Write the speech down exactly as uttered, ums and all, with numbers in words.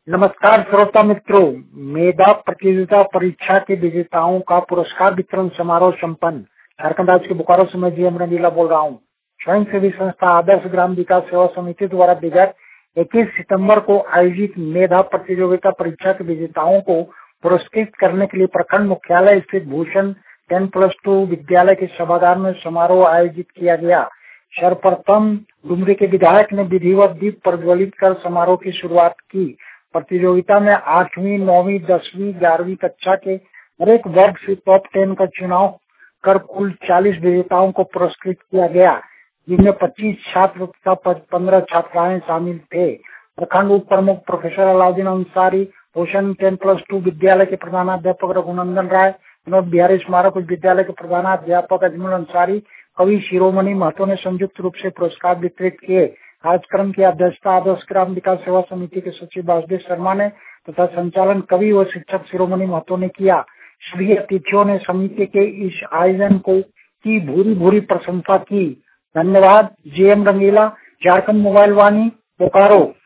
नमस्कार श्रोता मित्रों, मेधा प्रतियोगिता परीक्षा के विजेताओं का पुरस्कार वितरण समारोह संपन्न। झारखंड राज्य के बोकारो से मैं जीएम रंगीला बोल रहा हूँ। स्वयं सेवी संस्था आदर्श ग्राम विकास सेवा समिति द्वारा विगत इक्कीस सितंबर को आयोजित मेधा प्रतियोगिता परीक्षा के विजेताओं को पुरस्कृत करने के लिए प्रखंड मुख्यालय स्थित भूषण टेन प्लस टू विद्यालय के सभागार में समारोह आयोजित किया गया। सर्वप्रथम डुमरी के विधायक ने विधिवत दीप प्रज्वलित कर समारोह की शुरुआत की। प्रतियोगिता में आठवीं, नौवीं, दसवीं, ग्यारहवीं कक्षा के हर एक वर्ग से टॉप टेन का चुनाव कर कुल चालीस विजेताओं को पुरस्कृत किया गया, जिनमें पच्चीस छात्र तथा पंद्रह छात्राएं शामिल थे। प्रखंड उप प्रमुख professor Alauddin Ansari, Bhushan ten plus two विद्यालय के प्रधानाध्यापक रघुनंदन राय, विनोद बिहारी स्मारक उच्च विद्यालय के प्रधानाध्यापक अजमल अंसारी, कवि शिरोमणि महतो ने संयुक्त रूप से पुरस्कार वितरित किए। कार्यक्रम की अध्यक्षता आदर्श ग्राम विकास सेवा समिति के सचिव वासुदेव शर्मा ने तथा संचालन कवि व शिक्षक शिरोमणि महतो ने किया। सभी अतिथियों ने समिति के इस आयोजन को की भूरी भूरी प्रशंसा की। धन्यवाद। GM Rangila, Jharkhand mobile Vani, Bokaro.